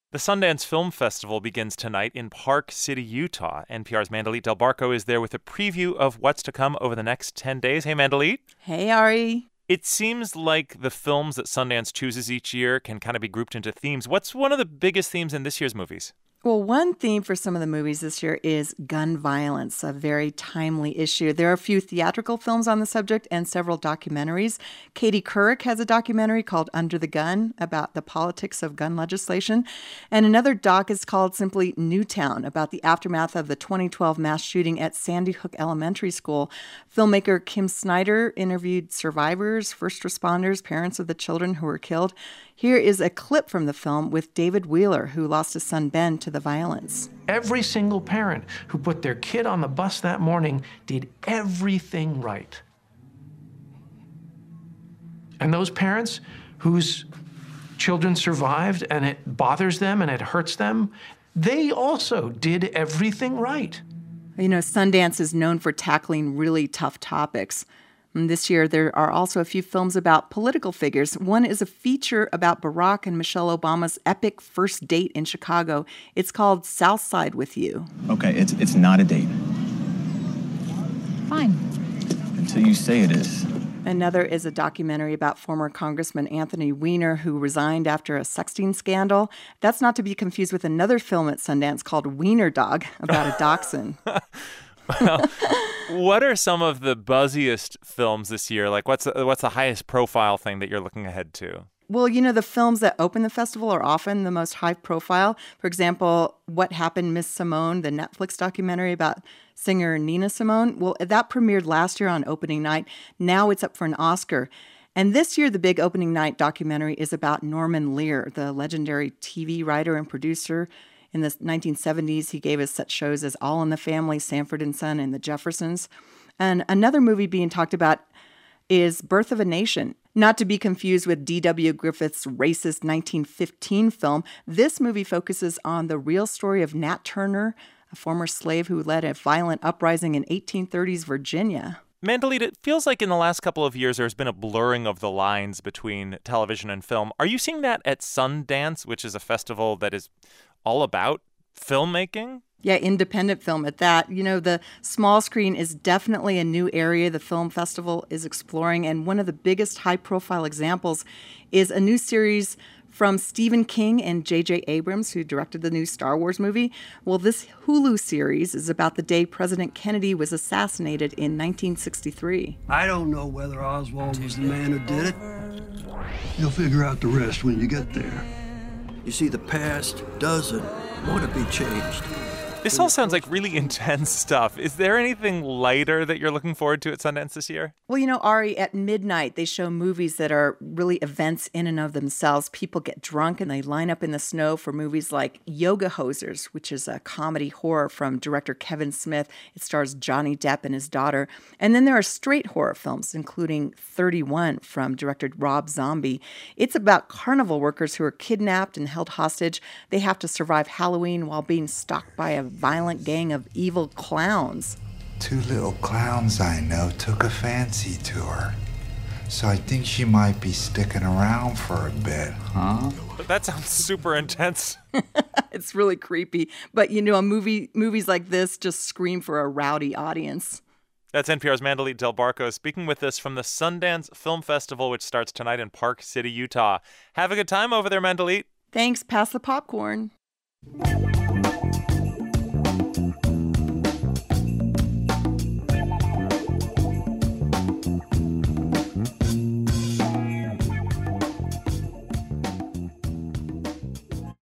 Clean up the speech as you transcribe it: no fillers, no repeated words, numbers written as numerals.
The Sundance Film Festival begins tonight in Park City, Utah. NPR's Mandalit Del Barco is there with a preview of what's to come over the next 10 days. Hey, Mandalit. Hey, Ari. It seems like the films that Sundance chooses each year can kind of be grouped into themes. What's one of the biggest themes in this year's movies? Well, one theme for some of the movies this year is gun violence, a very timely issue. There are a few theatrical films on the subject and several documentaries. Katie Couric has a documentary called Under the Gun about the politics of gun legislation. And another doc is called simply Newtown, about the aftermath of the 2012 mass shooting at Sandy Hook Elementary School. Filmmaker Kim Snyder interviewed survivors, first responders, parents of the children who were killed. Here is a clip from the film with David Wheeler, who lost his son Ben to the violence. Every single parent who put their kid on the bus that morning did everything right. And those parents whose children survived and it bothers them and it hurts them, they also did everything right. You know, Sundance is known for tackling really tough topics. And this year, there are also a few films about political figures. One is a feature about Barack and Michelle Obama's epic first date in Chicago. It's called South Side with You. Okay, it's not a date. Fine. Until you say it is. Another is a documentary about former Congressman Anthony Weiner, who resigned after a sexting scandal. That's not to be confused with another film at Sundance called Wiener Dog, about a dachshund. Well, what are some of the buzziest films this year? Like, what's the highest profile thing that you're looking ahead to? Well, you know, the films that open the festival are often the most high profile. For example, What Happened, Miss Simone, the Netflix documentary about singer Nina Simone. Well, that premiered last year on opening night. Now it's up for an Oscar. And this year, the big opening night documentary is about Norman Lear, the legendary TV writer and producer. In the 1970s, he gave us such shows as All in the Family, Sanford and Son, and The Jeffersons. And another movie being talked about is Birth of a Nation. Not to be confused with D.W. Griffith's racist 1915 film, this movie focuses on the real story of Nat Turner, a former slave who led a violent uprising in 1830s Virginia. Mandalit, it feels like in the last couple of years there's been a blurring of the lines between television and film. Are you seeing that at Sundance, which is a festival that is all about filmmaking? Yeah, independent film at that. You know, the small screen is definitely a new area the film festival is exploring. And one of the biggest high-profile examples is a new series from Stephen King and J.J. Abrams, who directed the new Star Wars movie. Well, this Hulu series is about the day President Kennedy was assassinated in 1963. I don't know whether Oswald was the man who did it. You'll figure out the rest when you get there. You see, the past doesn't want to be changed. This all sounds like really intense stuff. Is there anything lighter that you're looking forward to at Sundance this year? Well, you know, Ari, at midnight, they show movies that are really events in and of themselves. People get drunk and they line up in the snow for movies like Yoga Hosers, which is a comedy horror from director Kevin Smith. It stars Johnny Depp and his daughter. And then there are straight horror films, including 31 from director Rob Zombie. It's about carnival workers who are kidnapped and held hostage. They have to survive Halloween while being stalked by a violent gang of evil clowns. Two little clowns I know took a fancy to her. So I think she might be sticking around for a bit, huh? But that sounds super intense. It's really creepy. But, you know, movies like this just scream for a rowdy audience. That's NPR's Mandalit Del Barco speaking with us from the Sundance Film Festival, which starts tonight in Park City, Utah. Have a good time over there, Mandalit. Thanks. Pass the popcorn.